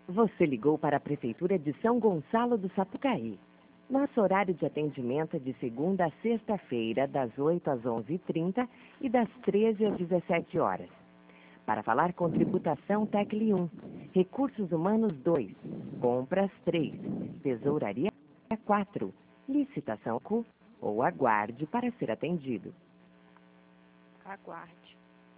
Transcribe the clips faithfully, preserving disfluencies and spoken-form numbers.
Você ligou para a Prefeitura de São Gonçalo do Sapucaí. Nosso horário de atendimento é de segunda a sexta-feira, das oito às onze e trinta e das treze às dezessete horas. Para falar com tributação, tecle um, recursos humanos dois, compras três, tesouraria quatro, licitação Q ou aguarde para ser atendido. Aguarde.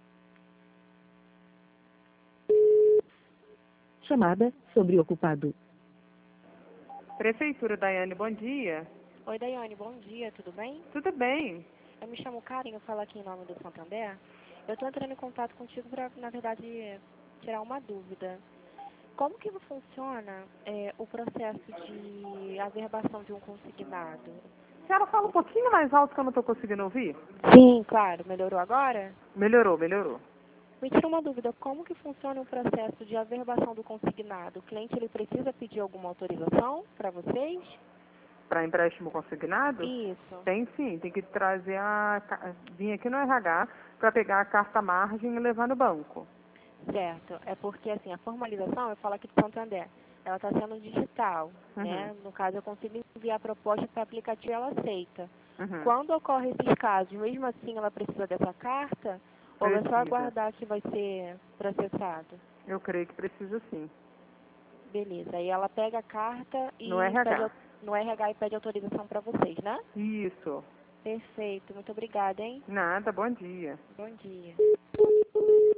Chamada sobreocupado. Prefeitura, Daiane, bom dia. Oi, Daiane, bom dia, tudo bem? Tudo bem? Eu me chamo Karen, eu falo aqui em nome do Santander. Eu estou entrando em contato contigo para, na verdade, tirar uma dúvida. Como que funciona é, o processo de averbação de um consignado? A senhora fala um pouquinho mais alto que eu não estou conseguindo ouvir? Sim, claro. Melhorou agora? Melhorou, melhorou. Me tira uma dúvida, como que funciona o processo de averbação do consignado? O cliente ele precisa pedir alguma autorização para vocês? Para empréstimo consignado? Isso. Tem sim, tem que trazer a... vir aqui no R H para pegar a carta margem e levar no banco. Certo. É porque, assim, a formalização, eu falo aqui de Santander, ela está sendo digital, Uhum. né? No caso, eu consigo enviar a proposta para o aplicativo e ela aceita. Uhum. Quando ocorre esses casos, mesmo assim ela precisa dessa carta, ou é só Precisa. aguardar que vai ser processado? Eu creio que precisa sim. Beleza. Aí ela pega a carta e No R H. pede, no R H e pede autorização para vocês, né? Isso. Perfeito. Muito obrigada, hein? Nada, bom dia. Bom dia.